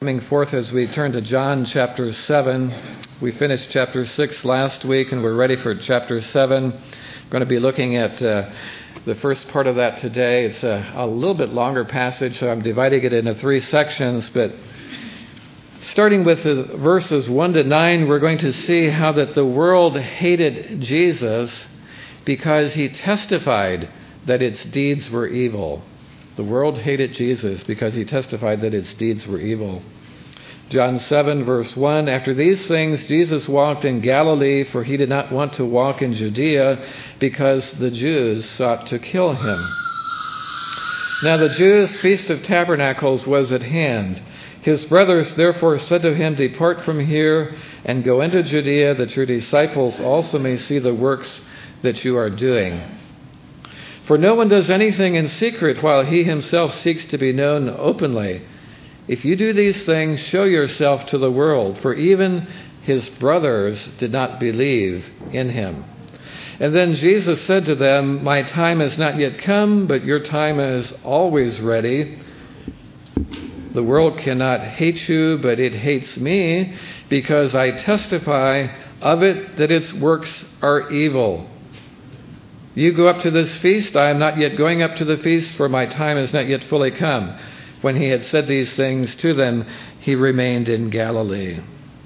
Coming forth as we turn to John chapter 7. We finished chapter 6 last week and we're ready for chapter 7. We're going to be looking at the first part of that today. It's a little bit longer passage, so I'm dividing it into 3 sections. But starting with the verses 1 to 9, we're going to see how that the world hated Jesus because he testified that its deeds were evil. The world hated Jesus because he testified that its deeds were evil. John 7, verse 1, after these things, Jesus walked in Galilee, for he did not want to walk in Judea because the Jews sought to kill him. Now the Jews' feast of tabernacles was at hand. His brothers therefore said to him, depart from here and go into Judea, that your disciples also may see the works that you are doing. For no one does anything in secret while he himself seeks to be known openly. If you do these things, show yourself to the world, for even his brothers did not believe in him. And then Jesus said to them, my time has not yet come, but your time is always ready. The world cannot hate you, but it hates me, because I testify of it that its works are evil. You go up to this feast, I am not yet going up to the feast, for my time is not yet fully come. When he had said these things to them, he remained in Galilee.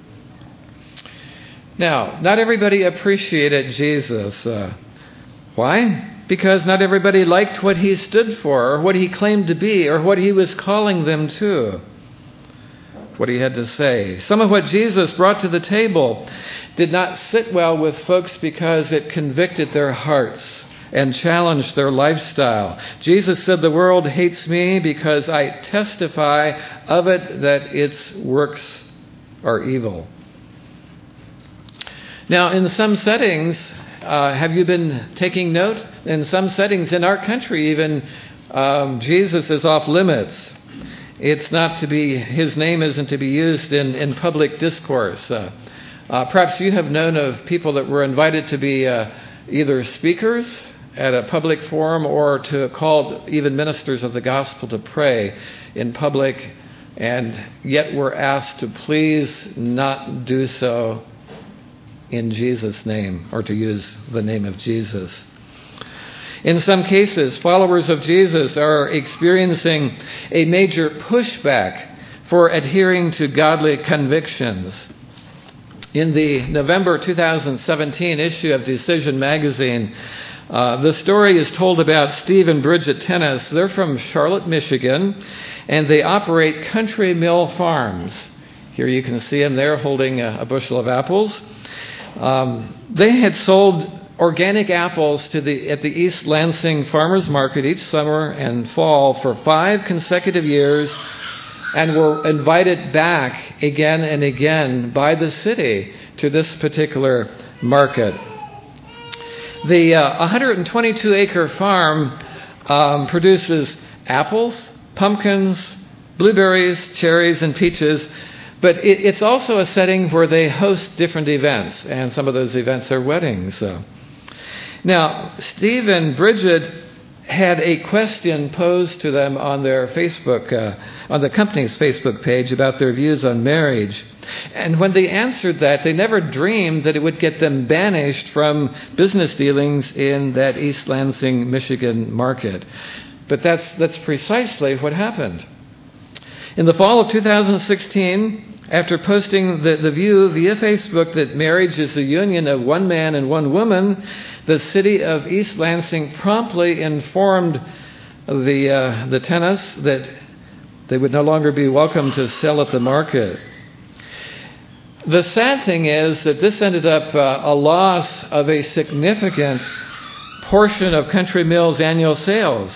Now, not everybody appreciated Jesus. Why? Because not everybody liked what he stood for, or what he claimed to be, or what he was calling them to, what he had to say. Some of what Jesus brought to the table did not sit well with folks because it convicted their hearts and challenged their lifestyle. Jesus said, the world hates me because I testify of it that its works are evil. Now, in some settings, have you been taking note? In some settings in our country, even Jesus is off limits. It's not to be, his name isn't to be used in public discourse. Perhaps you have known of people that were invited to be either speakers at a public forum or to call even ministers of the gospel to pray in public, and yet were asked to please not do so in Jesus' name, or to use the name of Jesus. In some cases, followers of Jesus are experiencing a major pushback for adhering to godly convictions. In the November 2017 issue of Decision magazine, the story is told about Steve and Bridget Tennis. They're from Charlotte, Michigan, and they operate Country Mill Farms. Here you can see them there holding a bushel of apples. They had sold organic apples at the East Lansing Farmers Market each summer and fall for 5 consecutive years, and were invited back again and again by the city to this particular market. The 122-acre farm produces apples, pumpkins, blueberries, cherries, and peaches, but it's also a setting where they host different events, and some of those events are weddings. Now, Steve and Bridget had a question posed to them on their Facebook, on the company's Facebook page about their views on marriage. And when they answered that, they never dreamed that it would get them banished from business dealings in that East Lansing, Michigan market. But that's precisely what happened. In the fall of 2016, after posting the view via Facebook that marriage is the union of one man and one woman, the city of East Lansing promptly informed the Tennis that they would no longer be welcome to sell at the market. The sad thing is that this ended up a loss of a significant portion of Country Mill's annual sales,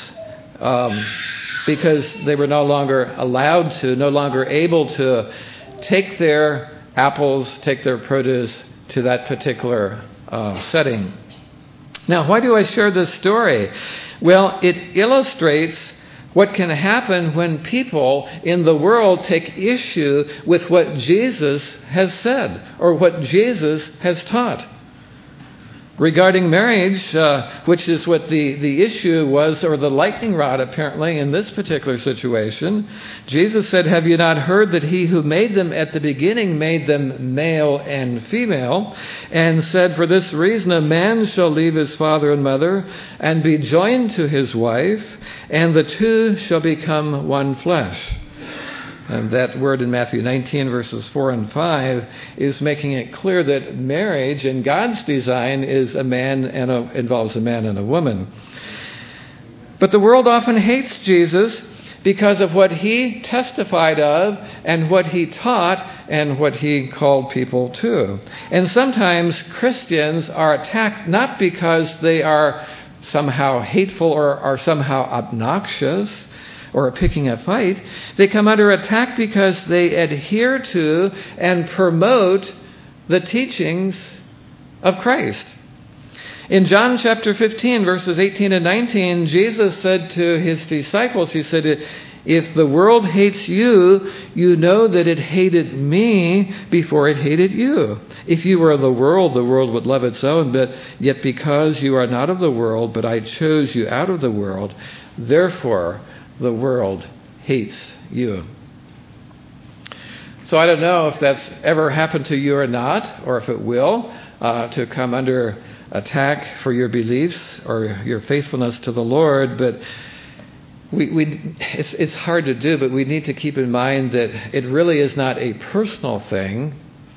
because they were no longer allowed to, no longer able to take their apples, take their produce to that particular setting. Now, why do I share this story? Well, it illustrates what can happen when people in the world take issue with what Jesus has said or what Jesus has taught. Regarding marriage, which is what the issue was, or the lightning rod apparently in this particular situation, Jesus said, "Have you not heard that he who made them at the beginning made them male and female, and said, for this reason a man shall leave his father and mother and be joined to his wife, and the two shall become one flesh." And that word in Matthew 19, verses 4 and 5, is making it clear that marriage in God's design is involves a man and a woman. But the world often hates Jesus because of what he testified of and what he taught and what he called people to. And sometimes Christians are attacked not because they are somehow hateful or are somehow obnoxious, or picking a fight. They come under attack because they adhere to and promote the teachings of Christ. In John chapter 15, verses 18 and 19, Jesus said to his disciples, he said, "If the world hates you, you know that it hated me before it hated you. If you were of the world would love its own, but yet because you are not of the world, but I chose you out of the world, therefore the world hates you." So I don't know if that's ever happened to you or not, or if it will, to come under attack for your beliefs or your faithfulness to the Lord. But it's hard to do, but we need to keep in mind that it really is not a personal thing.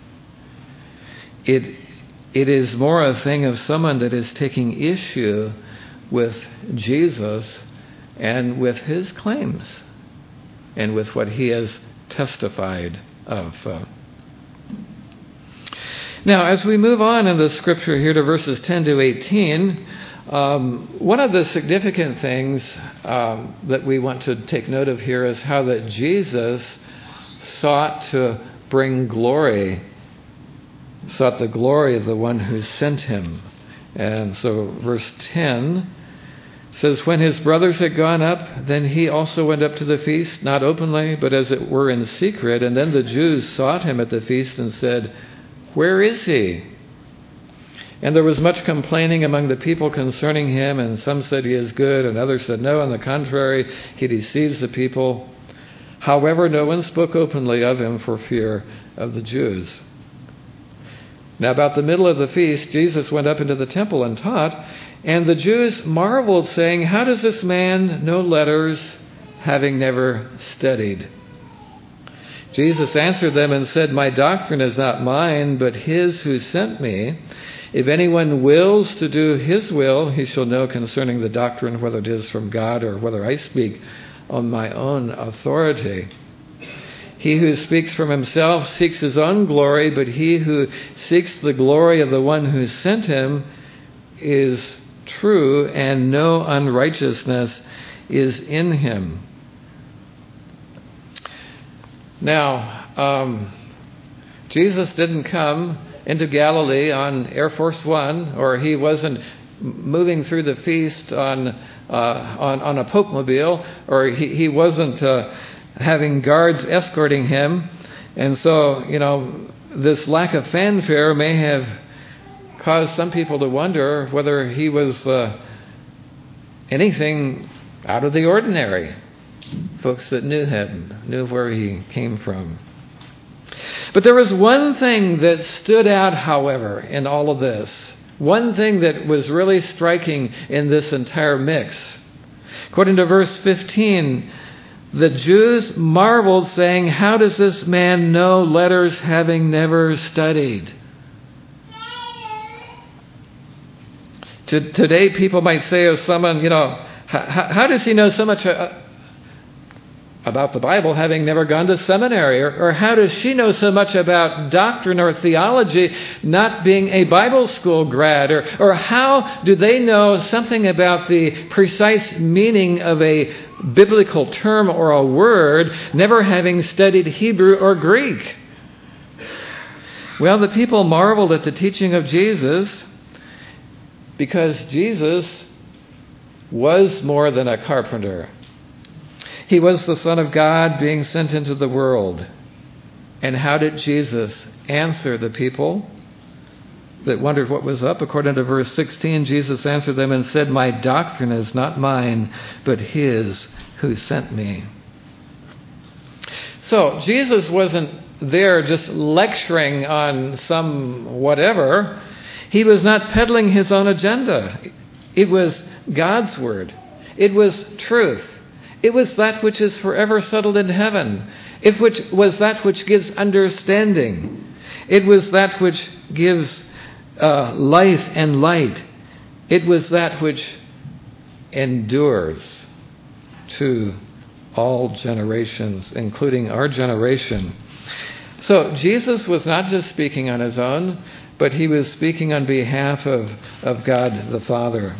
It is more a thing of someone that is taking issue with Jesus and with his claims and with what he has testified of. Now, as we move on in the scripture here to verses 10 to 18, one of the significant things that we want to take note of here is how that Jesus sought the glory of the one who sent him. And so verse 10 says, "When his brothers had gone up, then he also went up to the feast, not openly, but as it were in secret. And then the Jews sought him at the feast and said, 'Where is he?' And there was much complaining among the people concerning him, and some said he is good, and others said, no, on the contrary, he deceives the people. However, no one spoke openly of him for fear of the Jews." Now about the middle of the feast, Jesus went up into the temple and taught, and the Jews marveled, saying, "How does this man know letters, having never studied?" Jesus answered them and said, "My doctrine is not mine, but his who sent me. If anyone wills to do his will, he shall know concerning the doctrine whether it is from God or whether I speak on my own authority. He who speaks from himself seeks his own glory, but he who seeks the glory of the one who sent him is true, and no unrighteousness is in him." Now, Jesus didn't come into Galilee on Air Force One, or he wasn't moving through the feast on a Pope-mobile, or he wasn't having guards escorting him. And so, this lack of fanfare may have caused some people to wonder whether he was anything out of the ordinary. Folks that knew him, knew where he came from. But there was one thing that stood out, however, in all of this. One thing that was really striking in this entire mix. According to verse 15, the Jews marveled, saying, "How does this man know letters, having never studied?" Today, people might say of someone, how does he know so much about the Bible, having never gone to seminary? Or how does she know so much about doctrine or theology, not being a Bible school grad? Or how do they know something about the precise meaning of a biblical term or a word, never having studied Hebrew or Greek? Well, the people marveled at the teaching of Jesus, because Jesus was more than a carpenter. He was the Son of God being sent into the world. And how did Jesus answer the people? that wondered what was up. According to verse 16, Jesus answered them and said, "My doctrine is not mine, but his who sent me." So Jesus wasn't there just lecturing on some whatever. He was not peddling his own agenda. It was God's word. It was truth. It was that which is forever settled in heaven. It was that which gives understanding. It was that which gives life and light. It was that which endures to all generations, including our generation. So Jesus was not just speaking on his own, but he was speaking on behalf of God the Father.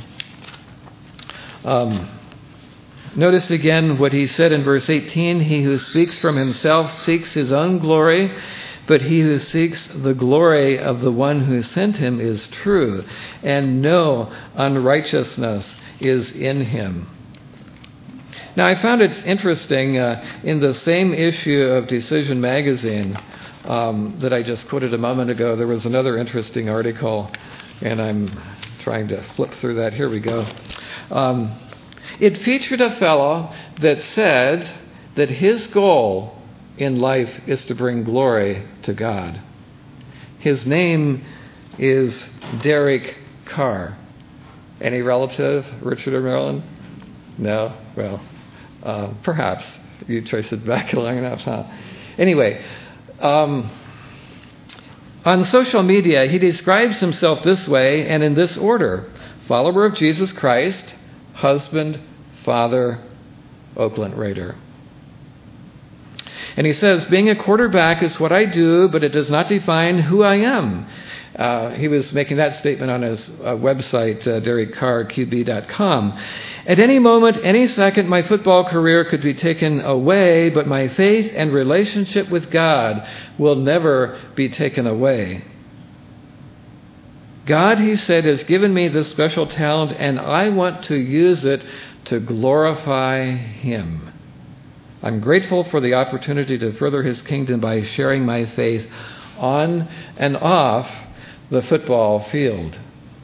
Notice again what he said in verse 18, "He who speaks from himself seeks his own glory, but he who seeks the glory of the one who sent him is true, and no unrighteousness is in him." Now, I found it interesting in the same issue of Decision Magazine that I just quoted a moment ago, there was another interesting article, and I'm trying to flip through that. Here we go. It featured a fellow that said that his goal in life is to bring glory to God. His name is Derek Carr. Any relative, Richard or Marilyn? No? Well, perhaps. You trace it back long enough, huh? Anyway, on social media, he describes himself this way and in this order: follower of Jesus Christ, husband, father, Oakland Raider. And he says, being a quarterback is what I do, but it does not define who I am. He was making that statement on his website, DerekCarrQB.com. At any moment, any second, my football career could be taken away, but my faith and relationship with God will never be taken away. God, he said, has given me this special talent, and I want to use it to glorify him. I'm grateful for the opportunity to further his kingdom by sharing my faith on and off the football field.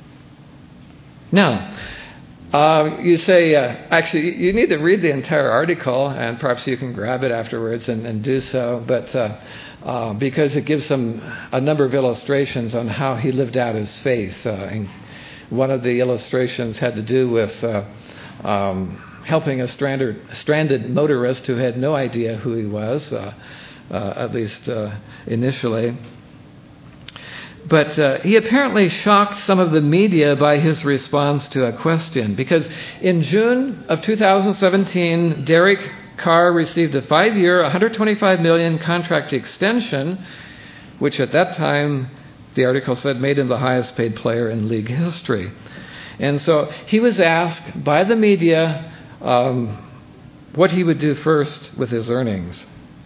Now, you say, actually, you need to read the entire article, and perhaps you can grab it afterwards and do so, but because it gives a number of illustrations on how he lived out his faith. And one of the illustrations had to do with helping a stranded motorist who had no idea who he was, at least initially. But he apparently shocked some of the media by his response to a question, because in June of 2017, Derek Carr received a 5-year, $125 million contract extension, which at that time, the article said, made him the highest paid player in league history. And so he was asked by the media what he would do first with his earnings.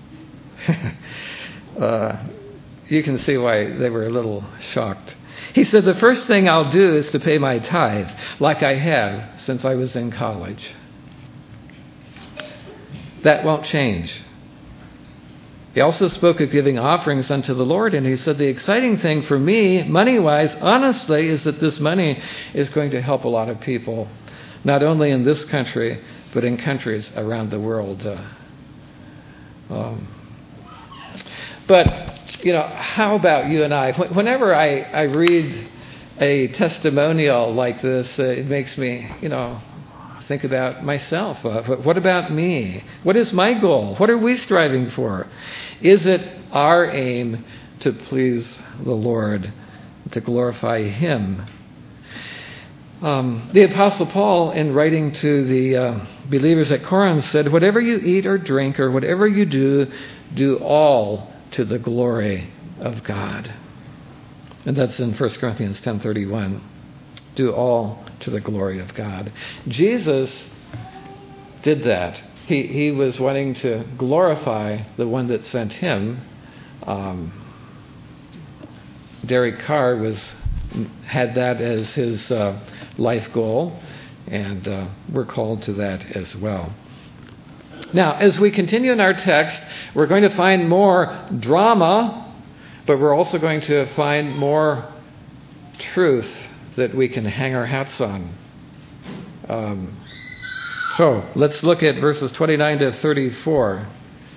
You can see why they were a little shocked. He said, the first thing I'll do is to pay my tithe, like I have since I was in college. That won't change. He also spoke of giving offerings unto the Lord, and he said, the exciting thing for me, money-wise, honestly, is that this money is going to help a lot of people, not only in this country, but in countries around the world. But, how about you and I? Whenever I read a testimonial like this, it makes me, think about myself. What about me? What is my goal? What are we striving for? Is it our aim to please the Lord, to glorify him? The Apostle Paul, in writing to the believers at Corinth, said, whatever you eat or drink or whatever you do, do all to the glory of God. And that's in 1 Corinthians 10:31. Do all to the glory of God. Jesus did that. He was wanting to glorify the one that sent him. Derek Carr had that as his life goal, and we're called to that as well. Now, as we continue in our text, we're going to find more drama, but we're also going to find more truth that we can hang our hats on. So let's look at verses 29 to 34.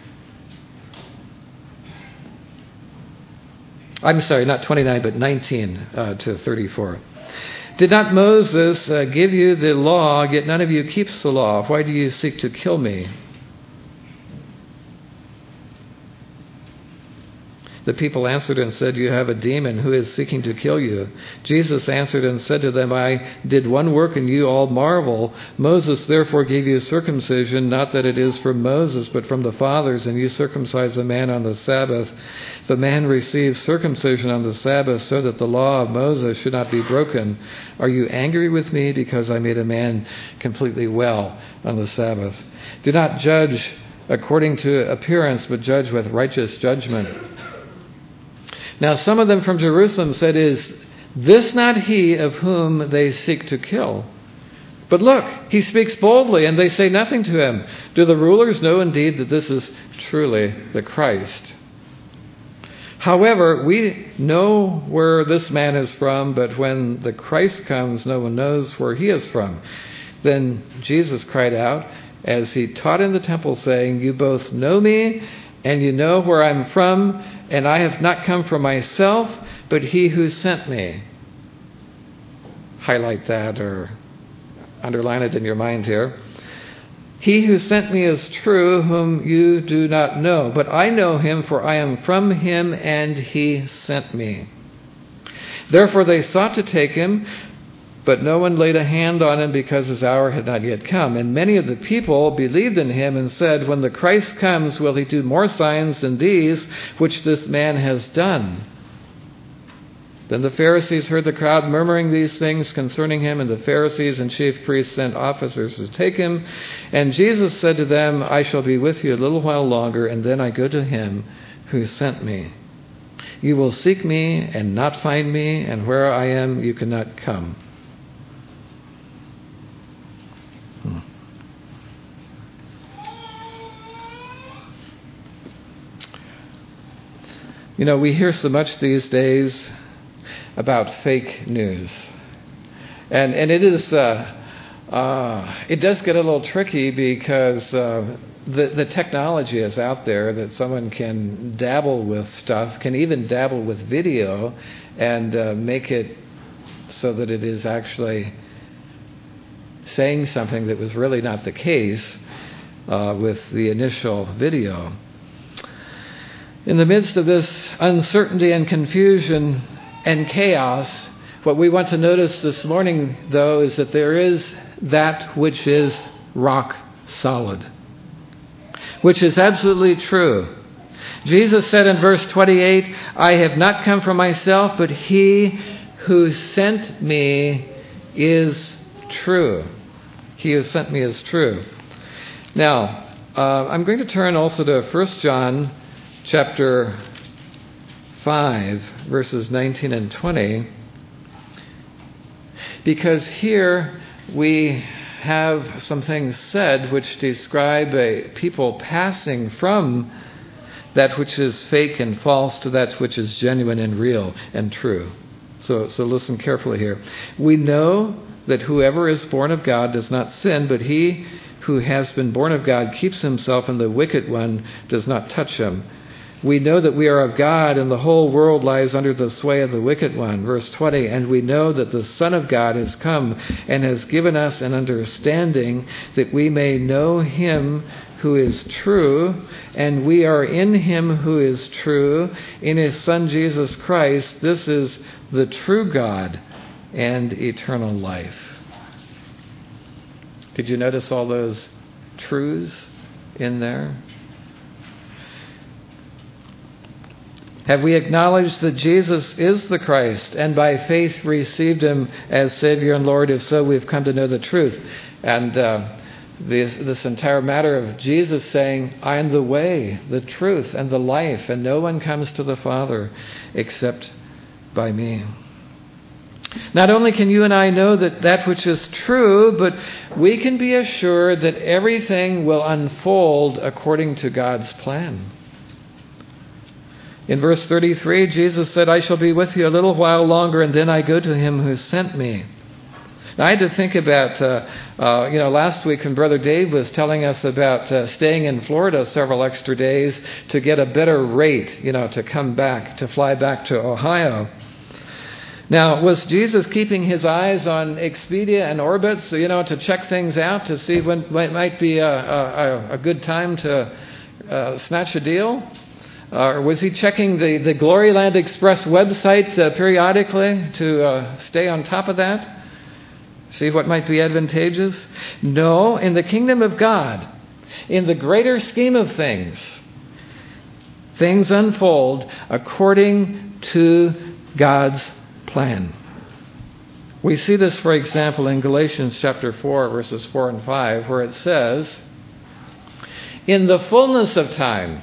I'm sorry, not 29, but 19 to 34. Did not Moses give you the law, yet none of you keeps the law? Why do you seek to kill me? The people answered and said, you have a demon who is seeking to kill you. Jesus answered and said to them, I did one work and you all marvel. Moses therefore gave you circumcision, not that it is from Moses, but from the fathers, and you circumcise a man on the Sabbath. If a man receives circumcision on the Sabbath so that the law of Moses should not be broken, are you angry with me because I made a man completely well on the Sabbath? Do not judge according to appearance, but judge with righteous judgment. Now some of them from Jerusalem said, is this not he of whom they seek to kill? But look, he speaks boldly, and they say nothing to him. Do the rulers know indeed that this is truly the Christ? However, we know where this man is from, but when the Christ comes, no one knows where he is from. Then Jesus cried out as he taught in the temple, saying, you both know me, and you know where I'm from, and I have not come from myself, but he who sent me. Highlight that or underline it in your mind here. He who sent me is true, whom you do not know. But I know him, for I am from him, and he sent me. Therefore they sought to take him, but no one laid a hand on him because his hour had not yet come. And many of the people believed in him and said, when the Christ comes, will he do more signs than these which this man has done? Then the Pharisees heard the crowd murmuring these things concerning him, and the Pharisees and chief priests sent officers to take him. And Jesus said to them, I shall be with you a little while longer, and then I go to him who sent me. You will seek me and not find me, and where I am you cannot come. You know, we hear so much these days about fake news. And it is, it does get a little tricky because the technology is out there that someone can dabble with stuff, can even dabble with video and make it so that it is actually saying something that was really not the case with the initial video. In the midst of this uncertainty and confusion and chaos, what we want to notice this morning, though, is that there is that which is rock solid, which is absolutely true. Jesus said in verse 28, I have not come from myself, but he who sent me is true. He who sent me is true. Now, I'm going to turn also to 1 John chapter 5, verses 19 and 20, because here we have some things said which describe a people passing from that which is fake and false to that which is genuine and real and true. So listen carefully here. We know that whoever is born of God does not sin, but he who has been born of God keeps himself, and the wicked one does not touch him. We know that we are of God, and the whole world lies under the sway of the wicked one. Verse 20, and we know that the Son of God has come and has given us an understanding that we may know him who is true, and we are in him who is true, in his Son Jesus Christ. This is the true God and eternal life. Did you notice all those truths in there? Have we acknowledged that Jesus is the Christ and by faith received him as Savior and Lord? If so, we've come to know the truth. And this entire matter of Jesus saying, I am the way, the truth, and the life, and no one comes to the Father except by me. Not only can you and I know that which is true, but we can be assured that everything will unfold according to God's plan. In verse 33, Jesus said, I shall be with you a little while longer, and then I go to him who sent me. Now, I had to think about, last week when Brother Dave was telling us about staying in Florida several extra days to get a better rate, to come back, to fly back to Ohio. Now, was Jesus keeping his eyes on Expedia and Orbitz, to check things out, to see when might be a good time to snatch a deal? Or was he checking the Gloryland Express website periodically to stay on top of that? See what might be advantageous? No, in the kingdom of God, in the greater scheme of things, things unfold according to God's plan. We see this, for example, in Galatians chapter 4, verses 4 and 5, where it says, in the fullness of time,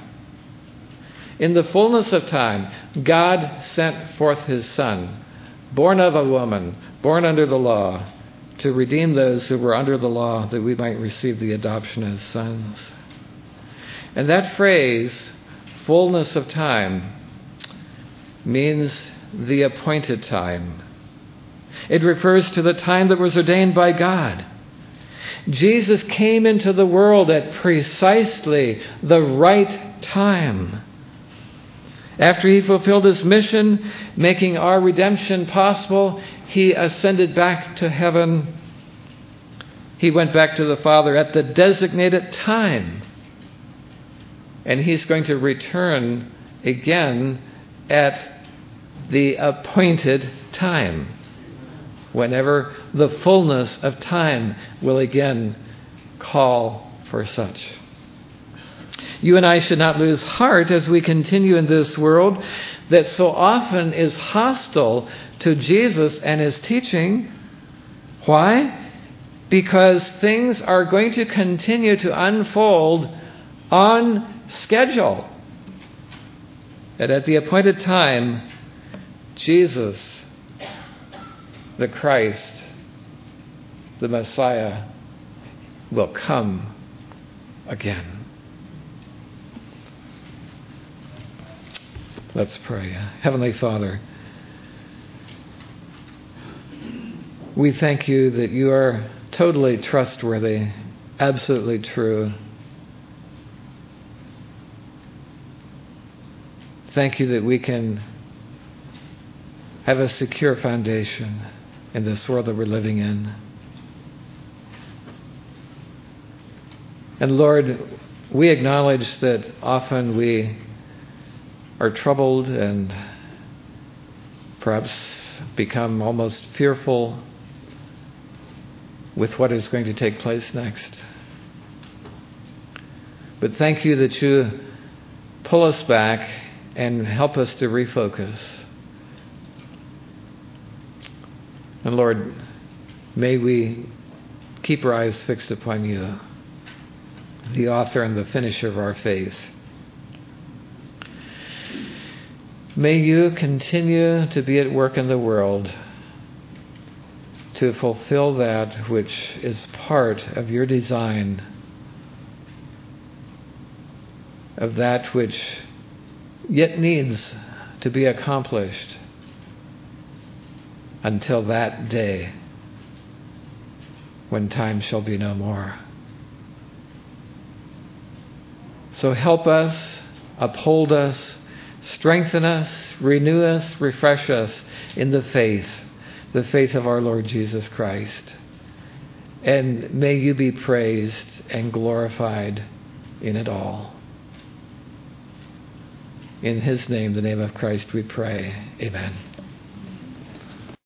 God sent forth his Son, born of a woman, born under the law, to redeem those who were under the law, that we might receive the adoption as sons. And that phrase, fullness of time, means the appointed time. It refers to the time that was ordained by God. Jesus came into the world at precisely the right time. After he fulfilled his mission, making our redemption possible, he ascended back to heaven. He went back to the Father at the designated time. And he's going to return again at the appointed time, whenever the fullness of time will again call for such. You and I should not lose heart as we continue in this world that so often is hostile to Jesus and his teaching. Why? Because things are going to continue to unfold on schedule. And at the appointed time, Jesus, the Christ, the Messiah, will come again. Let's pray. Heavenly Father, we thank you that you are totally trustworthy, absolutely true. Thank you that we can have a secure foundation in this world that we're living in. And Lord, we acknowledge that often we are troubled and perhaps become almost fearful with what is going to take place next. But thank you that you pull us back and help us to refocus. And Lord, may we keep our eyes fixed upon you, the author and the finisher of our faith. May you continue to be at work in the world to fulfill that which is part of your design, of that which yet needs to be accomplished until that day when time shall be no more. So help us, uphold us, strengthen us, renew us, refresh us in the faith of our Lord Jesus Christ. And may you be praised and glorified in it all. In his name, the name of Christ, we pray. Amen.